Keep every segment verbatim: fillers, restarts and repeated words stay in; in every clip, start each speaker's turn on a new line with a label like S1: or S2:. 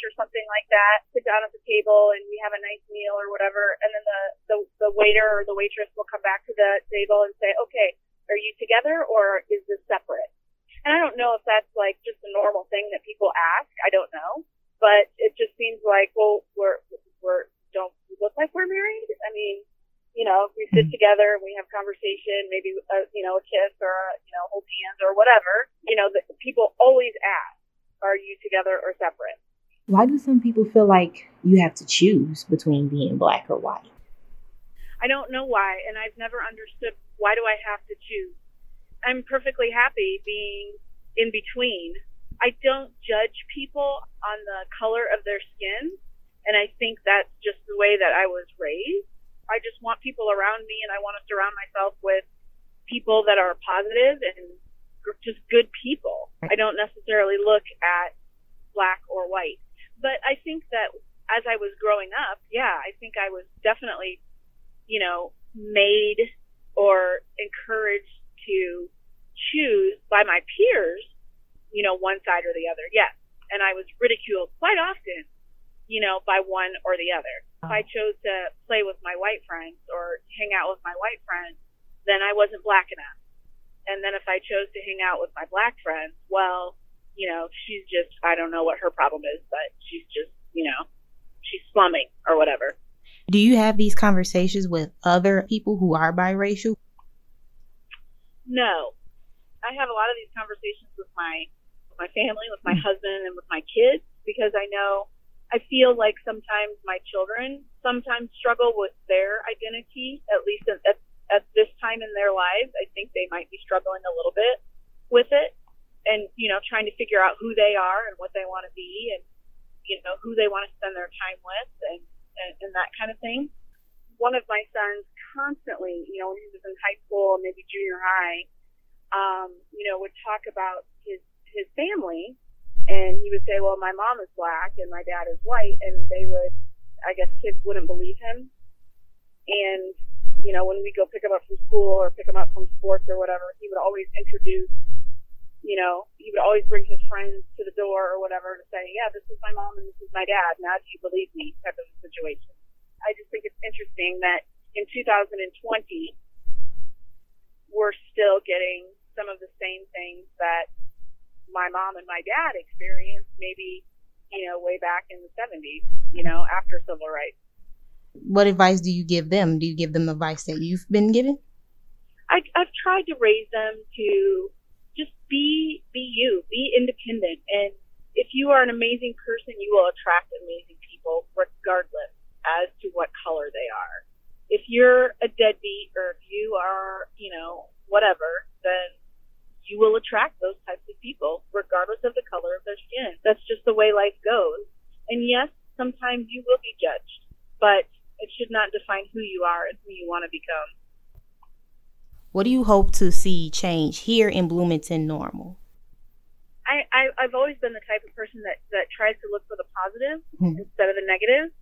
S1: or something like that, sit down at the table and we have a nice meal or whatever, and then the, the, the waiter or the waitress will come back to the table and say, okay, are you together or is this separate? And I don't know if that's like just a normal thing that people ask. I don't know. But it just seems like, well, we're, we're, don't we look like we're married? I mean, you know, we sit together and we have conversation, maybe, a, you know, a kiss or, a, you know, hold hands or whatever. You know, the, people always ask, are you together or separate?
S2: Why do some people feel like you have to choose between being black or white?
S1: I don't know why, and I've never understood, why do I have to choose? I'm perfectly happy being in between. I don't judge people on the color of their skin, and I think that's just the way that I was raised. I just want people around me, and I want to surround myself with people that are positive and just good people. I don't necessarily look at black or white. But I think that as I was growing up, yeah, I think I was definitely, you know, made or encouraged to choose by my peers, you know, one side or the other. Yes. And I was ridiculed quite often, you know, by one or the other. If I chose to play with my white friends or hang out with my white friends, then I wasn't black enough. And then if I chose to hang out with my black friends, well, you know, she's just, I don't know what her problem is, but she's just, you know, she's slumming or whatever.
S2: Do you have these conversations with other people who are biracial?
S1: No. I have a lot of these conversations with my, with my family, with my husband, and with my kids, because I know, I feel like sometimes my children sometimes struggle with their identity, at least at, at, at this time in their lives. I think they might be struggling a little bit with it and, you know, trying to figure out who they are and what they want to be and, you know, who they want to spend their time with and, and, and that kind of thing. One of my sons constantly, you know, when he was in high school, maybe junior high, um, you know, would talk about his, his family. And he would say, well, my mom is black and my dad is white. And they would, I guess kids wouldn't believe him. And, you know, when we go pick him up from school or pick him up from sports or whatever, he would always introduce, you know, he would always bring his friends to the door or whatever to say, yeah, this is my mom and this is my dad. Now do you believe me? Type of situation. I just think it's interesting that in two thousand twenty, we're still getting some of the same things that my mom and my dad experienced maybe, you know, way back in the seventies, you know, after civil rights.
S2: What advice do you give them? Do you give them advice that you've been given?
S1: I, I've tried to raise them to just be, be you, be independent. And if you are an amazing person, you will attract amazing people regardless as to what color they are. If you're a deadbeat or if you are, you know, whatever, then you will attract those types of people, regardless of the color of their skin. That's just the way life goes. And yes, sometimes you will be judged, but it should not define who you are and who you want to become.
S2: What do you hope to see change here in Bloomington Normal?
S1: I, I, I've always been the type of person that, that tries to look for the positive mm-hmm. instead of the negative.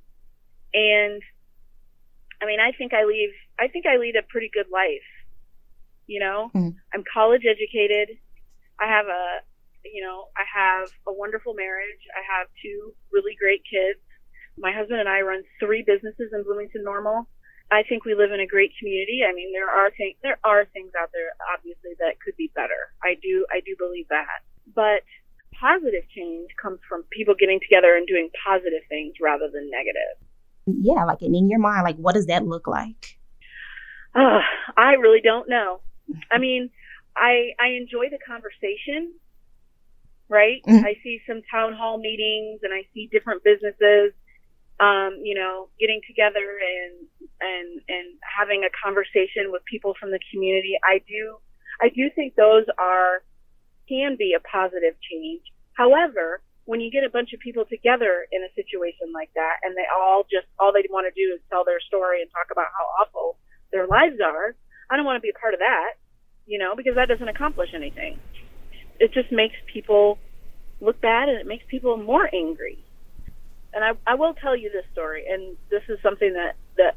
S1: And I mean, I think I leave, I think I lead a pretty good life. You know, mm-hmm. I'm college educated. I have a, you know, I have a wonderful marriage. I have two really great kids. My husband and I run three businesses in Bloomington Normal. I think we live in a great community. I mean, there are things, there are things out there, obviously, that could be better. I do, I do believe that. But positive change comes from people getting together and doing positive things rather than negative.
S2: Yeah, like, and in your mind, like, what does that look like?
S1: Uh, I really don't know. I mean, I I enjoy the conversation, right? Mm-hmm. I see some town hall meetings and I see different businesses, um, you know, getting together and and and having a conversation with people from the community. I do I do think those are can be a positive change. However, when you get a bunch of people together in a situation like that and they all just all they want to do is tell their story and talk about how awful their lives are, I don't want to be a part of that, you know, because that doesn't accomplish anything. It just makes people look bad and it makes people more angry. And I, I will tell you this story, and this is something that, that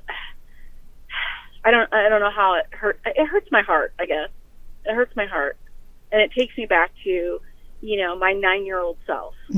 S1: I don't I don't know how it hurt. It hurts my heart, I guess. It hurts my heart. And it takes me back to, you know, my nine-year-old self. Mm-hmm.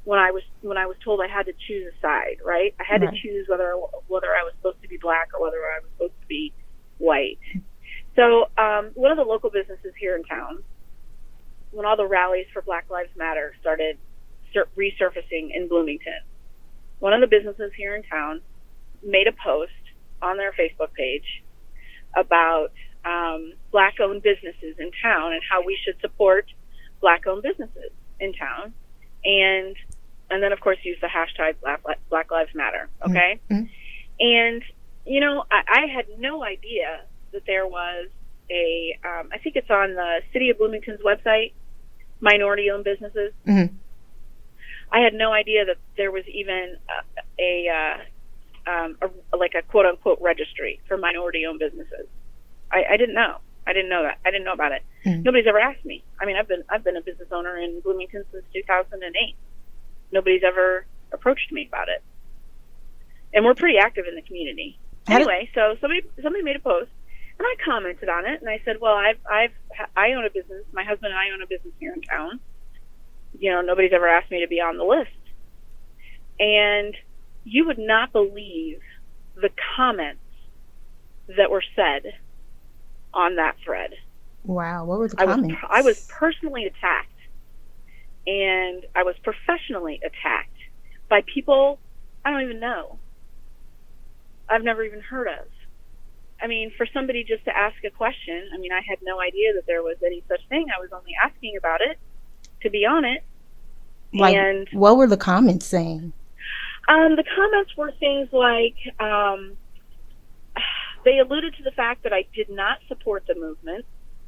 S1: when I was when I was told I had to choose a side, right? I had
S2: right.
S1: to choose whether whether I was supposed to be black or whether I was supposed to be white. So um, one of the local businesses here in town, when all the rallies for Black Lives Matter started sur- resurfacing in Bloomington, one of the businesses here in town made a post on their Facebook page about um, black-owned businesses in town and how we should support black-owned businesses in town, and and then of course use the hashtag Black, Black Lives Matter. Okay,
S2: mm-hmm.
S1: and you know I, I had no idea that there was a, um, I think it's on the City of Bloomington's website, minority-owned businesses.
S2: Mm-hmm.
S1: I had no idea that there was even a, a, uh, um, a like a quote-unquote registry for minority-owned businesses. I, I didn't know. I didn't know that. I didn't know about it. Mm-hmm. Nobody's ever asked me. I mean, I've been I've been a business owner in Bloomington since two thousand eight. Nobody's ever approached me about it, and we're pretty active in the community. Anyway, so somebody somebody made a post. And I commented on it, and I said, "Well, I've, I've, I own a business. My husband and I own a business here in town. You know, nobody's ever asked me to be on the list." And you would not believe the comments that were said on that thread.
S2: Wow, what were the
S1: I
S2: comments?
S1: Was, I was personally attacked, and I was professionally attacked by people I don't even know. I've never even heard of. I mean, for somebody just to ask a question, I mean, I had no idea that there was any such thing. I was only asking about it to be on it.
S2: Like,
S1: and
S2: what were the comments saying?
S1: Um, the comments were things like, um, they alluded to the fact that I did not support the movement,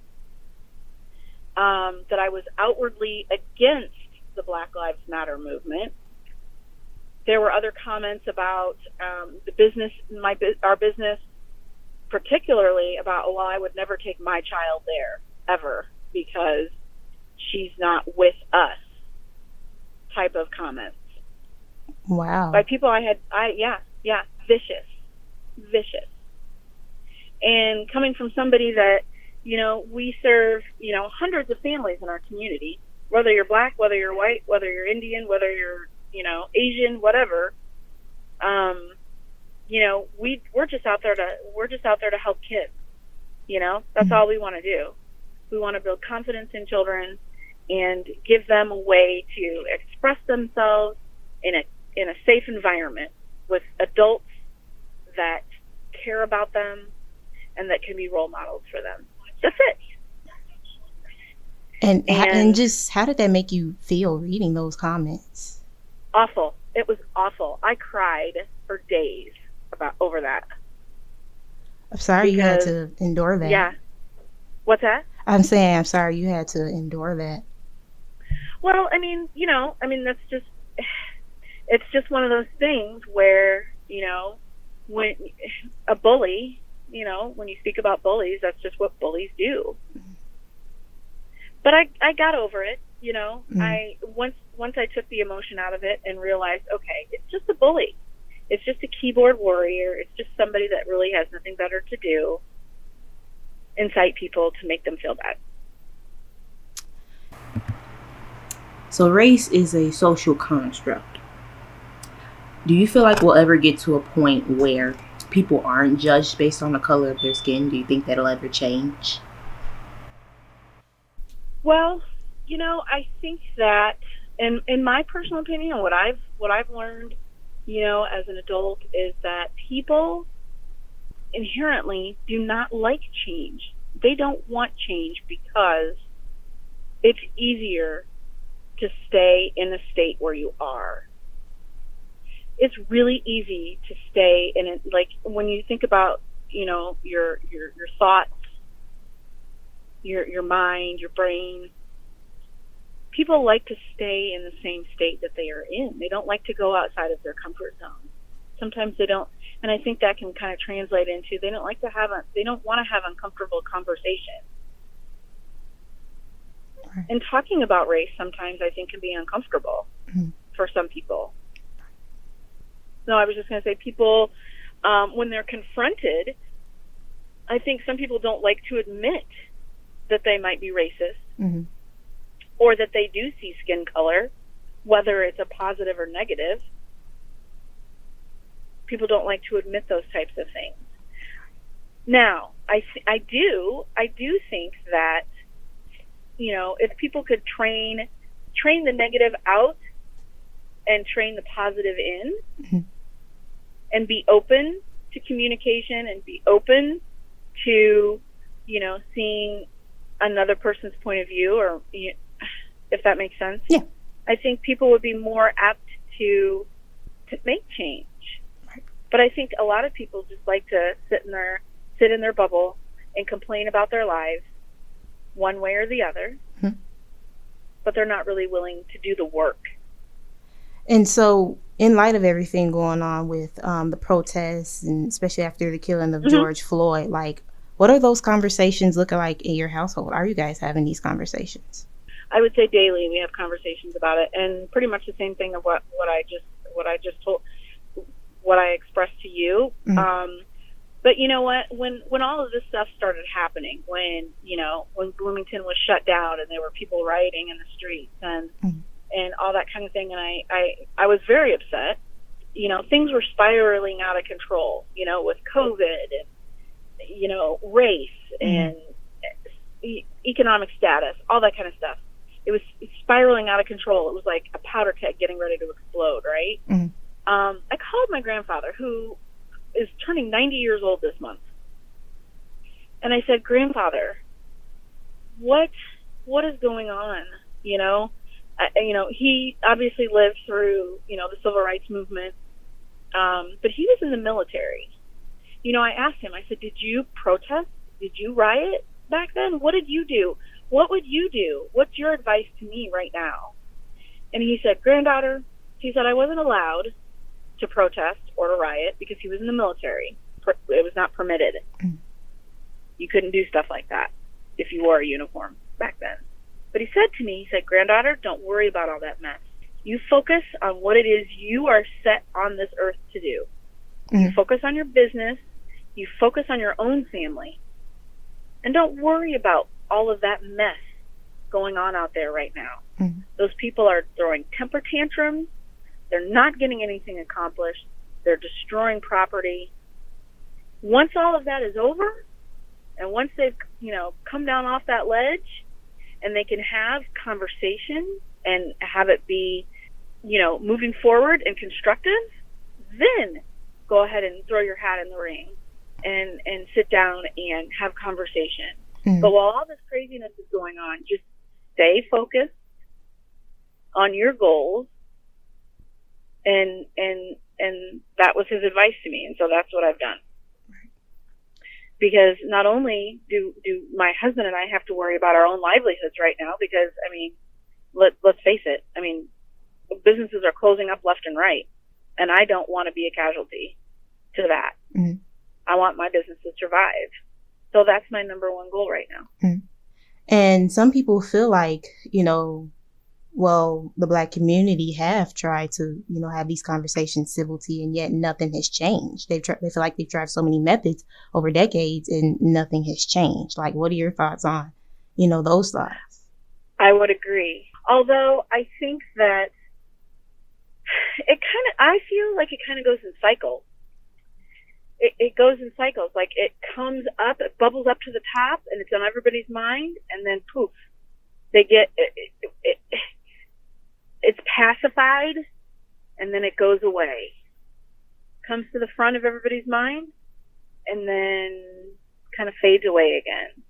S1: um, that I was outwardly against the Black Lives Matter movement. There were other comments about um, the business, my our business, particularly about, oh, well, I would never take my child there, ever, because she's not with us, type of comments.
S2: Wow.
S1: By people I had, I yeah, yeah, vicious, vicious. And coming from somebody that, you know, we serve, you know, hundreds of families in our community, whether you're black, whether you're white, whether you're Indian, whether you're, you know, Asian, whatever, um, you know, we we're just out there to we're just out there to help kids. You know, that's mm-hmm. all we want to do. We want to build confidence in children and give them a way to express themselves in a in a safe environment with adults that care about them and that can be role models for them. That's it.
S2: And and, and just how did that make you feel reading those comments?
S1: Awful. It was awful. I cried for days about over that.
S2: I'm sorry
S1: because,
S2: you had to endure that.
S1: Yeah. What's that?
S2: I'm saying I'm sorry you had to endure that.
S1: Well, I mean, you know, I mean that's just it's just one of those things where, you know, when a bully, you know, when you speak about bullies, that's just what bullies do. But I I got over it, you know. Mm. I once once I took the emotion out of it and realized, okay, it's just a bully. It's just a keyboard warrior. It's just somebody that really has nothing better to do. Incite people to make them feel bad.
S3: So race is a social construct. Do you feel like we'll ever get to a point where people aren't judged based on the color of their skin? Do you think that'll ever change?
S1: Well, you know, I think that in in my personal opinion, what I've what I've learned, you know, as an adult is that people inherently do not like change. They don't want change because it's easier to stay in the state where you are. It's really easy to stay in it. Like when you think about, you know, your your your thoughts, your your mind, your brain, people like to stay in the same state that they are in. They don't like to go outside of their comfort zone. Sometimes they don't, and I think that can kind of translate into they don't like to have a, they don't want to have uncomfortable conversation. Right. And talking about race sometimes I think can be uncomfortable mm-hmm. for some people. No, I was just going to say people, um, when they're confronted, I think some people don't like to admit that they might be racist mm-hmm. or that they do see skin color whether it's a positive or negative. People don't like to admit those types of things. Now, I th- I do I do think that, you know, if people could train train the negative out and train the positive in, mm-hmm. and be open to communication and be open to, you know, seeing another person's point of view, or if that makes sense.
S2: Yeah.
S1: I think people would be more apt to to make change. Right. But I think a lot of people just like to sit in their sit in their bubble and complain about their lives one way or the other, mm-hmm. but they're not really willing to do the work.
S2: And so, in light of everything going on with um, the protests, and especially after the killing of mm-hmm. George Floyd, like, what are those conversations looking like in your household? Are you guys having these conversations?
S1: I would say daily we have conversations about it, and pretty much the same thing of what, what I just what I just told, what I expressed to you. Mm-hmm. Um, but you know what? When when all of this stuff started happening, when you know when Bloomington was shut down and there were people rioting in the streets and mm-hmm. and all that kind of thing, and I, I I was very upset. You know, things were spiraling out of control. You know, with COVID and you know race mm-hmm. and e- economic status, all that kind of stuff. It was spiraling out of control. It was like a powder keg getting ready to explode, right? Mm-hmm. Um, I called my grandfather, who is turning ninety years old this month. And I said, "Grandfather, what what is going on?" You know, I, you know, he obviously lived through, you know, the civil rights movement, um, but he was in the military. You know, I asked him, I said, "Did you protest? Did you riot back then? What did you do? What would you do? What's your advice to me right now?" And he said, "Granddaughter," he said, "I wasn't allowed to protest or to riot because he was in the military. It was not permitted. Mm. You couldn't do stuff like that if you wore a uniform back then." But he said to me, he said, "Granddaughter, don't worry about all that mess. You focus on what it is you are set on this earth to do. Mm. You focus on your business. You focus on your own family. And don't worry about all of that mess going on out there right now. Mm-hmm. Those people are throwing temper tantrums. They're not getting anything accomplished. They're destroying property. Once all of that is over, and once they've, you know, come down off that ledge, and they can have conversation and have it be, you know, moving forward and constructive, then go ahead and throw your hat in the ring and, and sit down and have conversation. Mm-hmm. But while all this craziness is going on, just stay focused on your goals. And and and that was his advice to me, and so that's what I've done. Because not only do do my husband and I have to worry about our own livelihoods right now, because I mean, let let's face it, I mean, businesses are closing up left and right, and I don't want to be a casualty to that. Mm-hmm. I want my business to survive. So that's my number one goal right now.
S2: Mm-hmm. And some people feel like, you know, well, the Black community have tried to, you know, have these conversations, civility, and yet nothing has changed. They've tried, they feel like they've tried so many methods over decades and nothing has changed. Like, what are your thoughts on, you know, those thoughts?
S1: I would agree. Although I think that it kind of, I feel like it kind of goes in cycles. It, it goes in cycles. Like, it comes up, it bubbles up to the top, and it's on everybody's mind, and then poof, they get it, it, it, it's pacified, and then it goes away. Comes to the front of everybody's mind, and then kind of fades away again.